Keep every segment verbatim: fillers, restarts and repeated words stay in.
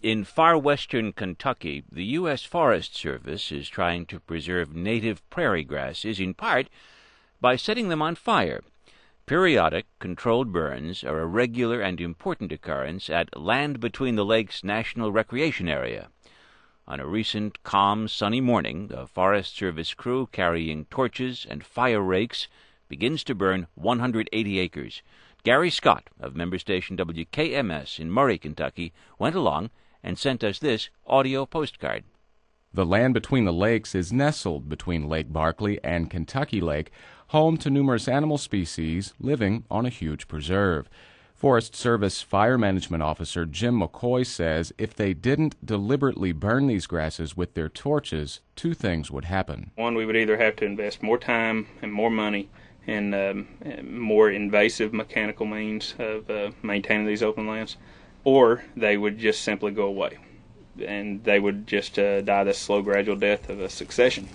In far western Kentucky, the U S Forest Service is trying to preserve native prairie grasses, in part by setting them on fire. Periodic, controlled burns are a regular and important occurrence at Land Between the Lakes National Recreation Area. On a recent, calm, sunny morning, a Forest Service crew carrying torches and fire rakes begins to burn one hundred eighty acres. Gary Scott of member station W K M S in Murray, Kentucky, went along and sent us this audio postcard. The Land Between the Lakes is nestled between Lake Barkley and Kentucky Lake, home to numerous animal species living on a huge preserve. Forest Service Fire Management Officer Jim McCoy says if they didn't deliberately burn these grasses with their torches, two things would happen. One, we would either have to invest more time and more money in um, more invasive mechanical means of uh, maintaining these open lands, or they would just simply go away, and they would just uh, die the slow, gradual death of a succession.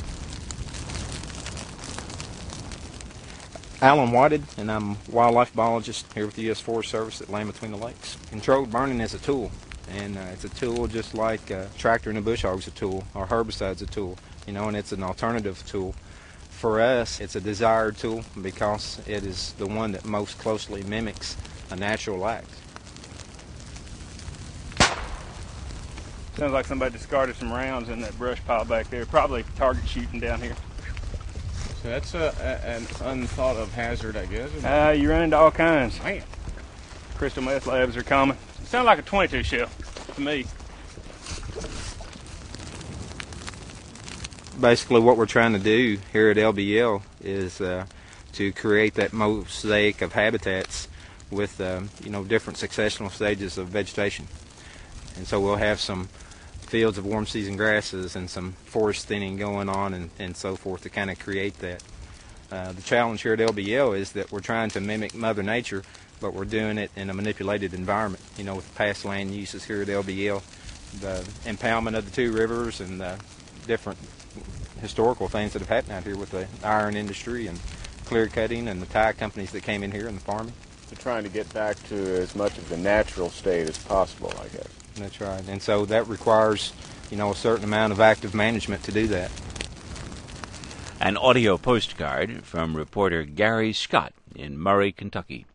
Alan Whited, and I'm a wildlife biologist here with the U S Forest Service at Land Between the Lakes. Controlled burning is a tool, and uh, it's a tool just like a tractor and a bush hog's a tool, or herbicide's a tool, you know, and it's an alternative tool. For us, it's a desired tool because it is the one that most closely mimics a natural act. Sounds like somebody discarded some rounds in that brush pile back there, probably target shooting down here. So that's a, a, an unthought of hazard, I guess. Uh, you run into all kinds. Man. Crystal meth labs are common. It sounds like a twenty-two shell to me. Basically what we're trying to do here at L B L is uh, to create that mosaic of habitats with um, you know different successional stages of vegetation. And so we'll have some fields of warm season grasses and some forest thinning going on and, and so forth to kind of create that. Uh, the challenge here at L B L is that we're trying to mimic Mother Nature, but we're doing it in a manipulated environment, you know, with past land uses here at L B L, the impoundment of the two rivers and the different historical things that have happened out here with the iron industry and clear cutting and the tie companies that came in here and the farming. We're trying to get back to as much of the natural state as possible, I guess. That's right. And so that requires, you know, a certain amount of active management to do that. An audio postcard from reporter Gary Scott in Murray, Kentucky.